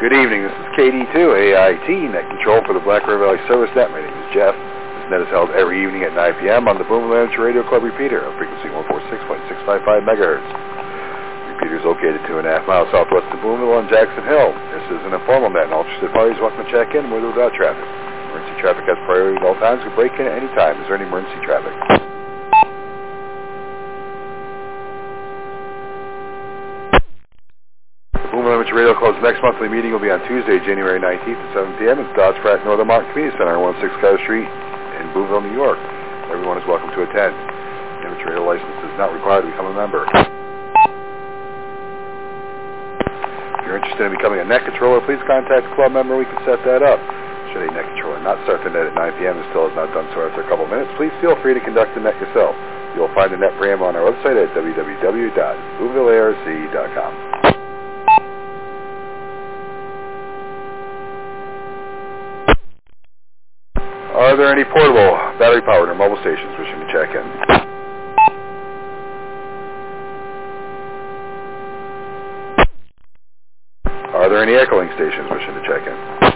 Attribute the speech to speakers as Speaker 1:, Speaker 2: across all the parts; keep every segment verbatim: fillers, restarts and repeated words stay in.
Speaker 1: Good evening, this is K D two A I T, Net Control for the Black River Valley Service Net. My name is Jeff. This net is held every evening at nine p m on the Boomville Amateur Radio Club repeater on frequency one forty-six point six five five megahertz. The repeater is located two and a half miles southwest of Boomville on Jackson Hill. This is an informal net, and all interested parties welcome to check in with or without traffic. Emergency traffic has priority at all times. You can break in at any time. Is there any emergency traffic? Amateur Radio Club's next monthly meeting will be on Tuesday, January nineteenth at seven p m at Dodge Pratt Northern Market Community Center on one oh six Carter Street in Boonville, New York. Everyone is welcome to attend. The amateur radio license is not required to become a member. If you're interested in becoming a net controller, please contact the club member. We can set that up. Should a net controller not start the net at nine p m and still has not done so after a couple of minutes, please feel free to conduct the net yourself. You'll find the net preamble on our website at w w w dot boonville a r c dot com. Are there any portable, battery-powered, or mobile stations wishing to check in? Are there any echoing stations wishing to check in?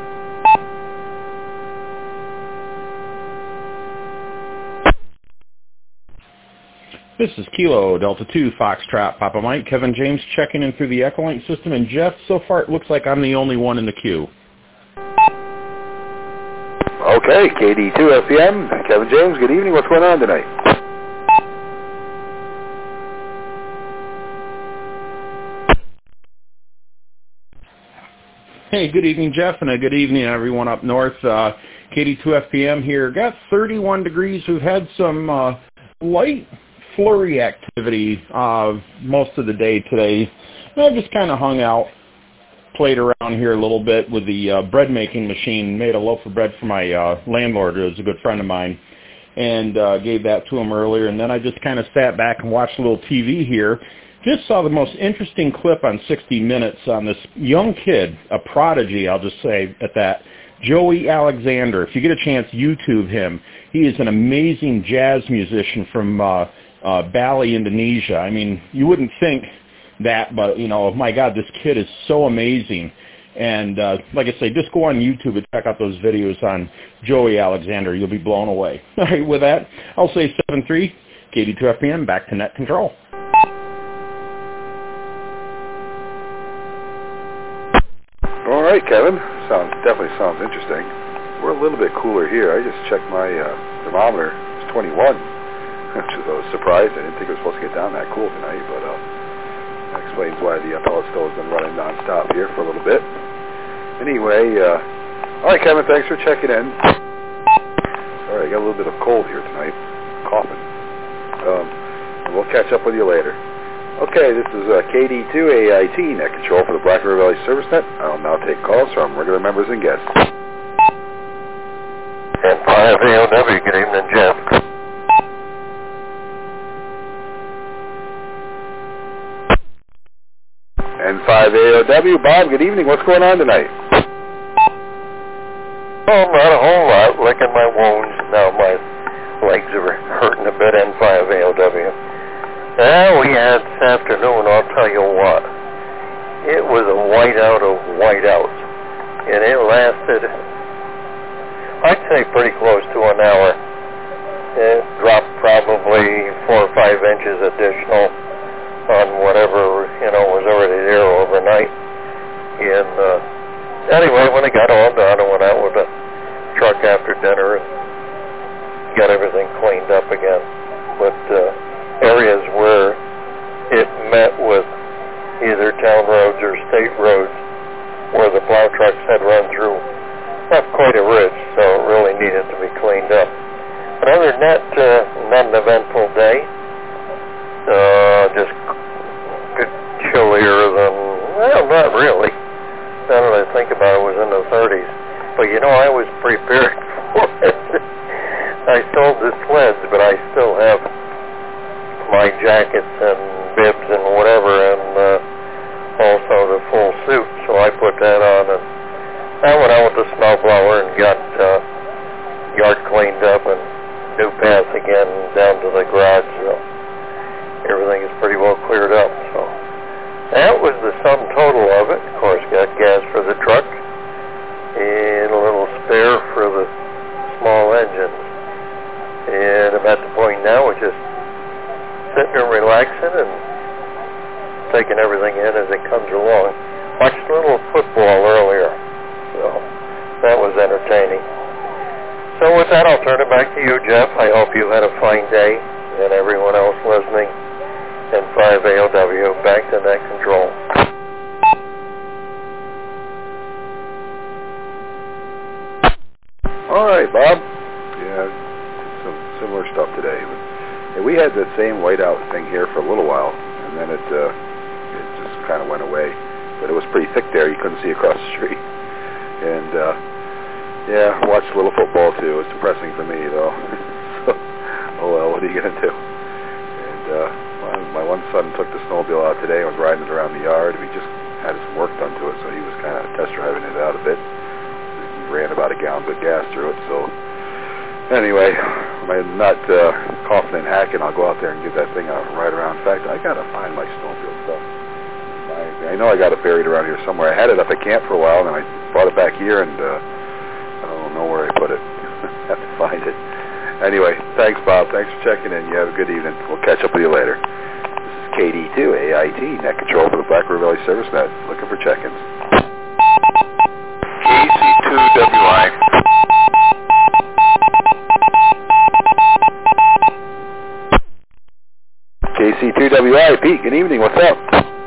Speaker 2: This is Kilo Delta two Foxtrot Papa Mike. Kevin James checking in through the Echolink system, and Jeff, so far it looks like I'm the only one in the queue.
Speaker 1: Okay, K D two F M, Kevin James, good evening. What's going on tonight?
Speaker 2: Hey, good evening, Jeff, and a good evening, everyone up north. Uh, K D two F M here. Got thirty-one degrees. We've had some uh, light flurry activity uh, most of the day today. I just kind of hung out, played around here a little bit with the uh, bread making machine, made a loaf of bread for my uh, landlord, who's a good friend of mine, and uh, gave that to him earlier. And then I just kind of sat back and watched a little T V here. Just saw the most interesting clip on sixty minutes on this young kid, a prodigy, I'll just say at that, Joey Alexander. If you get a chance, YouTube him. He is an amazing jazz musician from uh, uh, Bali, Indonesia. I mean, you wouldn't think that, but, you know, my God, this kid is so amazing. And uh, like I say, just go on YouTube and check out those videos on Joey Alexander. You'll be blown away. All right, with that, I'll say seven three, K D two F M, back to Net Control.
Speaker 1: All right, Kevin. Sounds definitely sounds interesting. We're a little bit cooler here. I just checked my uh, thermometer. It's twenty-one, which is I was surprised. I didn't think it was supposed to get down that cool tonight, but... Uh, That explains why the uh, pellet stove has been running nonstop here for a little bit. Anyway, uh, all right, Kevin, thanks for checking in. Sorry, I got a little bit of cold here tonight, coughing. Um, we'll catch up with you later. Okay, this is uh, K D two A I T, Net Control for the Black River Valley Service Net. I'll now take calls from regular members and guests.
Speaker 3: And five A O W, good evening, Jeff.
Speaker 1: And five A O W, Bob, good evening. What's going on tonight?
Speaker 3: Oh, not a whole lot. Licking my wounds. Now my legs are hurting a bit. N five A O W. Well, we had this afternoon, I'll tell you what. It was a whiteout of whiteouts. And it lasted, I'd say pretty close to an hour. It dropped probably four or five inches additional on whatever, you know, was already there overnight. And uh, anyway, when it got all done, I went out with the truck after dinner and got everything cleaned up again. But uh, areas where it met with either town roads or state roads where the plow trucks had run through, left quite a ridge, so it really needed to be cleaned up. But other than that, uh, not an eventful day. Uh, just bit chillier than, well, not really. Now that I think about it, it was in the thirties. But, you know, I was prepared for it. I sold the sleds, but I still have my jackets and bibs and whatever, and uh, also the full suit. So I put that on, and I went out with the snowblower and got uh, yard cleaned up and new path again down to the garage. So everything is pretty well cleared up. So That was the sum total of it. Of course, got gas for the truck and a little spare for the small engines. And I'm at the point now we're just sitting there relaxing and taking everything in as it comes along. Watched a little football earlier, so that was entertaining. So with that, I'll turn it back to you, Jeff. I hope you had a fine day, and everyone else listening. And five A O W, back to net control.
Speaker 1: All right, Bob. Yeah, some similar stuff today. But, yeah, we had that same whiteout thing here for a little while, and then it uh, it just kind of went away. But it was pretty thick there. You couldn't see across the street. And, uh, yeah, watched a little football, too. It's depressing for me, though. So, oh, well, what are you going to do? And, uh, my one son took the snowmobile out today and was riding it around the yard. We just had some work done to it, so he was kind of test driving it out a bit. He ran about a gallon of gas through it. So anyway, I'm not uh, confident in hacking. I'll go out there and get that thing out and ride around. In fact, I got to find my snowmobile stuff. I, I know I got it buried around here somewhere. I had it up at camp for a while, and then I brought it back here, and uh, I don't know where I put it. Have to find it. Anyway, thanks, Bob. Thanks for checking in. You have a good evening. We'll catch up with you later. K D two A I T, net control for the Black River Valley Service Net, looking for check-ins.
Speaker 4: K C two W I.
Speaker 1: K C two W I, Pete, good evening, what's up?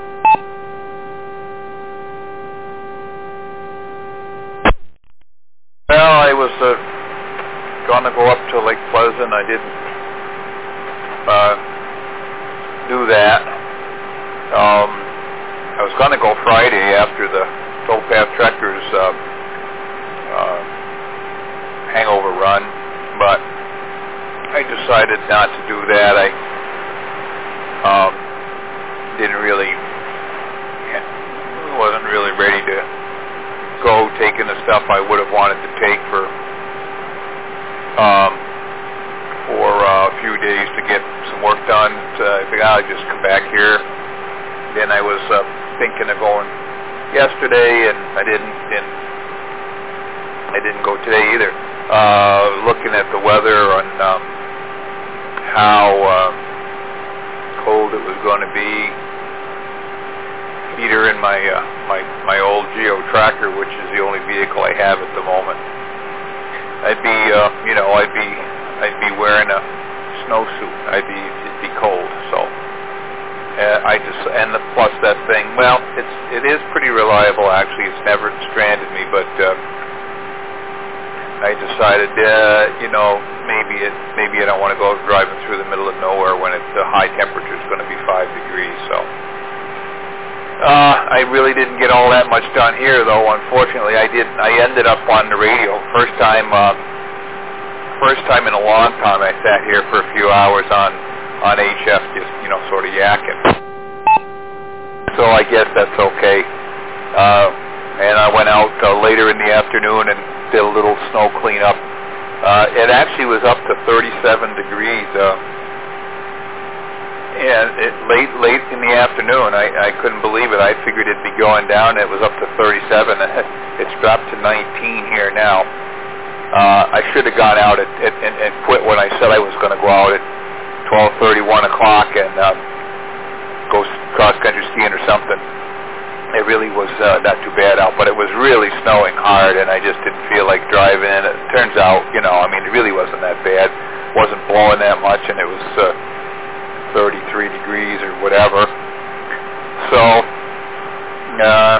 Speaker 4: Well, I was uh, going to go up to Lake Pleasant. I didn't uh, do that. Um, I was going to go Friday after the Towpath Trekkers uh, uh, hangover run, but I decided not to do that. I um, didn't really, wasn't really ready to go taking the stuff I would have wanted to take for um, for uh, a few days to get some work done. So I figured I'd just come back here. Then I was uh, thinking of going yesterday, and I didn't. didn't I didn't go today either. Uh, looking at the weather on um, how uh, cold it was going to be. Heater in my uh, my my old Geo Tracker, which is the only vehicle I have at the moment. I'd be, uh, you know, I'd be. I'd be wearing a snowsuit. I'd be, it'd be cold. So uh, I just, and the, plus that thing. Well, it's it is pretty reliable actually. It's never stranded me, but uh, I decided, uh, you know, maybe it, maybe I don't want to go driving through the middle of nowhere when it's the high temperature is going to be five degrees. So uh, I really didn't get all that much done here, though. Unfortunately, I didn't. I ended up on the radio first time. Uh, First time in a long time I sat here for a few hours on, on H F, just, you know, sort of yakking. So I guess that's okay. Uh, and I went out uh, later in the afternoon and did a little snow cleanup. Uh, it actually was up to thirty-seven degrees. Uh, and it, late late in the afternoon, I, I couldn't believe it. I figured it'd be going down. It was up to thirty-seven. It's dropped to nineteen here now. Uh, I should have gone out at, at, and, and quit when I said I was going to go out at twelve thirty, one o'clock and uh, go cross-country skiing or something. It really was uh, not too bad out, but it was really snowing hard, and I just didn't feel like driving. And it turns out, you know, I mean, it really wasn't that bad. It wasn't blowing that much, and it was uh, thirty-three degrees or whatever. So, uh...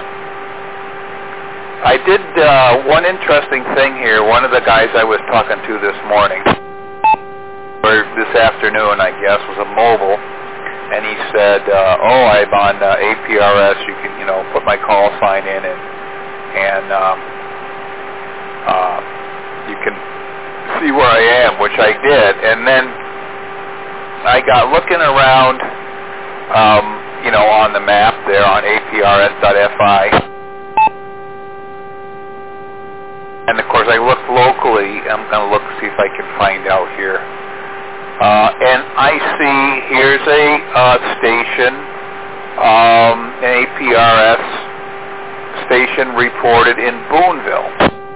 Speaker 4: I did uh, one interesting thing here. One of the guys I was talking to this morning, or this afternoon, I guess, was a mobile, and he said, uh, "Oh, I'm on uh, A P R S. You can, you know, put my call sign in, and and um, uh, you can see where I am," which I did. And then I got looking around, um, you know, on the map there on A P R S dot F I. And, of course, I looked locally. I'm going to look see if I can find out here. Uh, and I see here's a uh, station um, an A P R S station reported in Boonville.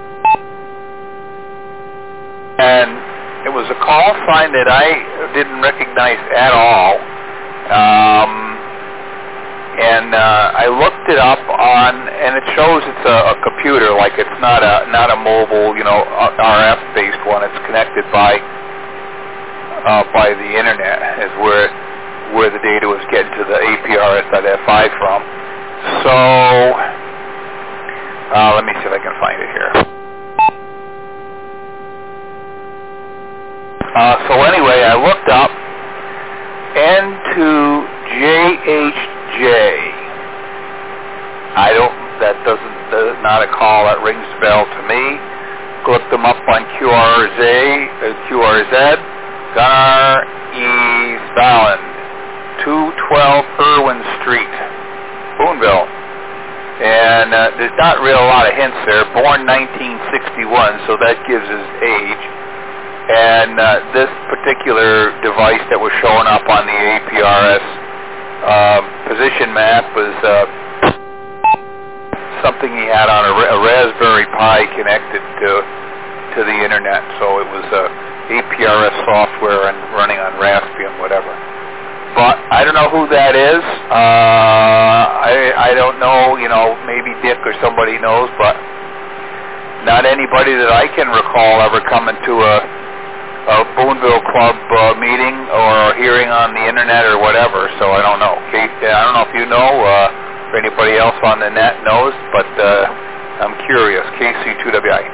Speaker 4: And it was a call sign that I didn't recognize at all. Um, and uh, I looked it up on, and it shows it's a, a computer, like it's not a not a mobile, you know, R F-based one. It's connected by uh, by the internet, is where where the data was getting to the A P R S dot F I from. So uh, let me see if I can find it here. Uh, so anyway, I looked up N two J H J. I don't, that doesn't, uh, not a call that rings a bell to me. Looked them up on Q R Z, uh, Q R Z, Gunnar East Island, two twelve Irwin Street, Boonville. And uh, there's not real a lot of hints there. Born nineteen sixty-one, so that gives his age. And uh, this particular device that was showing up on the A P R S uh, position map was uh, something he had on a, a Raspberry Pi connected to to the internet. So it was uh, A P R S software and running on Raspbian, whatever. But I don't know who that is. Uh, I I don't know. You know, maybe Dick or somebody knows, but not anybody that I can recall ever coming to a a Boonville Club uh, meeting or hearing on the internet or whatever, so I don't know. Kate, I don't know if you know, uh, or anybody else on the net knows, but uh, I'm curious. K C two W I.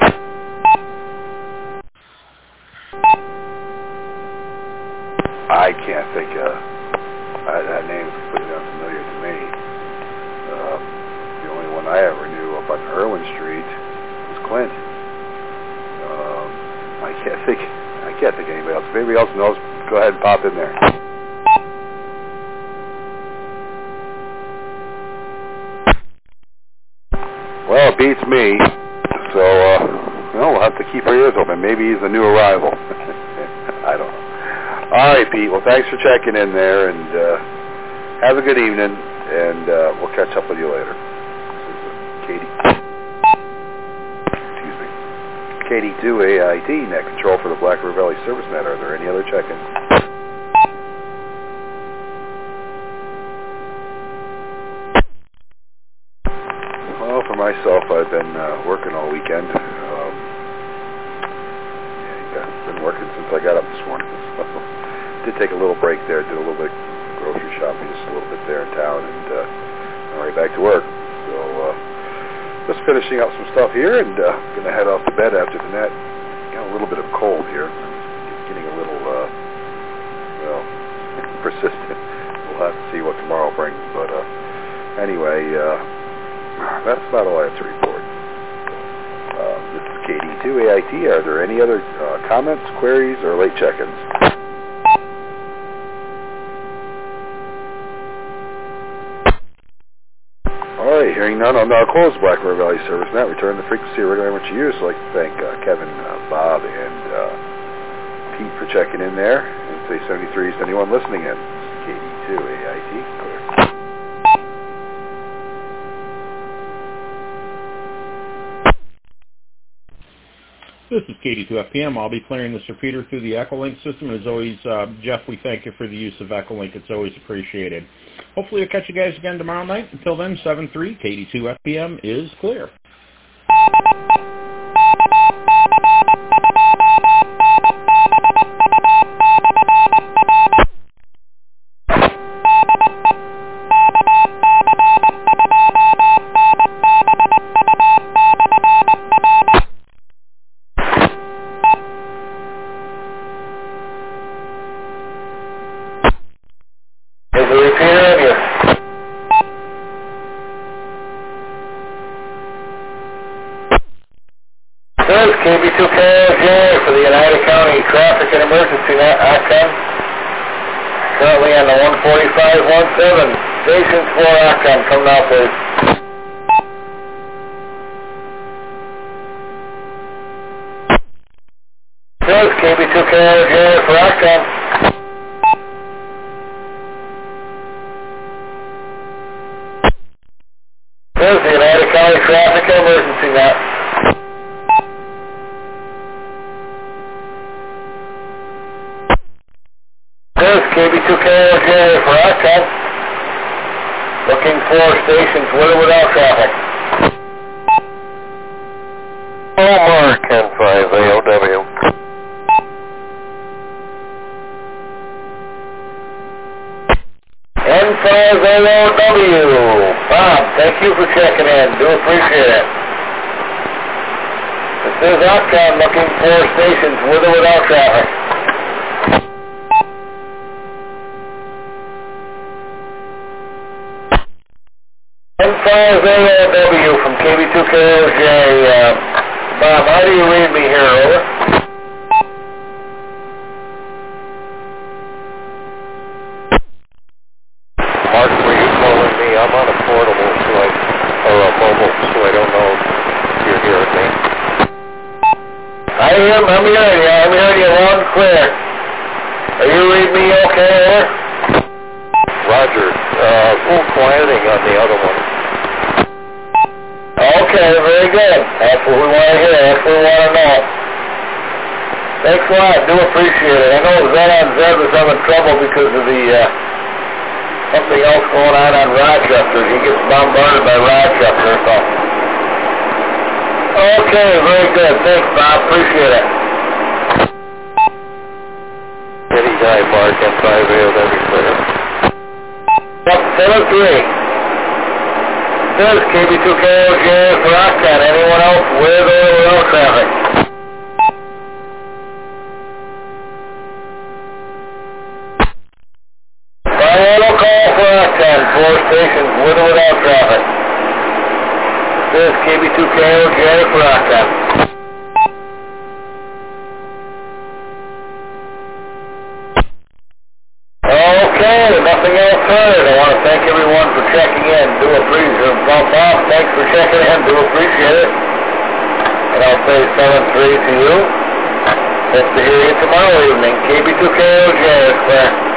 Speaker 1: I can't think of, uh, that name is completely unfamiliar to me. Uh, the only one I ever knew up on Irwin Street was Clint. Um, I can't think... I can't think of anybody else. If anybody else knows, go ahead and pop in there. Well, it beats me. So, uh, well, we'll have to keep our ears open. Maybe he's a new arrival. I don't know. All right, Pete. Well, thanks for checking in there, and uh, have a good evening, and uh, we'll catch up with you later. This is Katie. K D two A I T, net control for the Black River Valley Service Net. Are there any other check-ins? Well, for myself, I've been uh, working all weekend. Um, yeah, I've been working since I got up this morning. So, did take a little break there, did a little bit of grocery shopping, just a little bit there in town, and uh, I'm right back to work. So, uh, just finishing up some stuff here, and uh, going to head off to bed after the net. Got a little bit of cold here. It's getting a little, uh, well, persistent. We'll have to see what tomorrow brings. But uh, anyway, uh, that's about all I have to report. Uh, this is K D two A I T. Are there any other uh, comments, queries, or late check-ins? Hearing none, I'll now close Black River Valley Service Net. Return the frequency regularly what you use. I'd like to thank uh, Kevin, uh, Bob, and uh, Pete for checking in there. And say seventy-three to anyone listening in. K D two A I T. Clear.
Speaker 2: This is K D two F P M. I'll be clearing this repeater through the Echolink system. As always, uh, Jeff, we thank you for the use of Echolink. It's always appreciated. Hopefully, I'll catch you guys again tomorrow night. Until then, seven three K D two F P M is clear.
Speaker 3: K B two K L J for the United County Traffic and Emergency Net, Ocon. Currently on the one forty-five one seven. Station four, Ocon, come now, please. This is K B two K L J for Ocon. County Traffic Emergency Net. This is K B two K O J for Octane. Looking for stations with or without traffic. Omar, Ken five A O W. N five A O W. Bob, thank you for checking in. Do appreciate it. This is Octane looking for stations with or without traffic. N five A O W from K B two K O J. Uh, Bob, how do you read me here, over? Mark, were you calling me? I'm on a portable, so I, or a mobile, so I don't know if you're hearing me. I am, I'm hearing you. I'm hearing you loud and clear. Are you reading me okay, over? Roger. Uh, a little quieting on the other one. Okay, very good. That's what we want to hear. That's what we want to know. Thanks a lot. Do appreciate it. I know Zed on Zed was having trouble because of the, uh, something else going on on Rochester. He gets bombarded by Rochester, so. Okay, very good. Thanks, Bob. Appreciate it. Anytime, Mark. M five A O W clear. Yep, seven three. This is K B two K O J for Octane. Anyone else with or without traffic? Final call for Octane. Four stations with or without traffic. This is K B two K O J for Octane. Okay, nothing else heard. I want to thank everyone for checking in. Do appreciate it. Bump off. Thanks for checking in. Do appreciate it. And I'll say seven three to you. Hope to hear you tomorrow evening. K B two K O J is clear.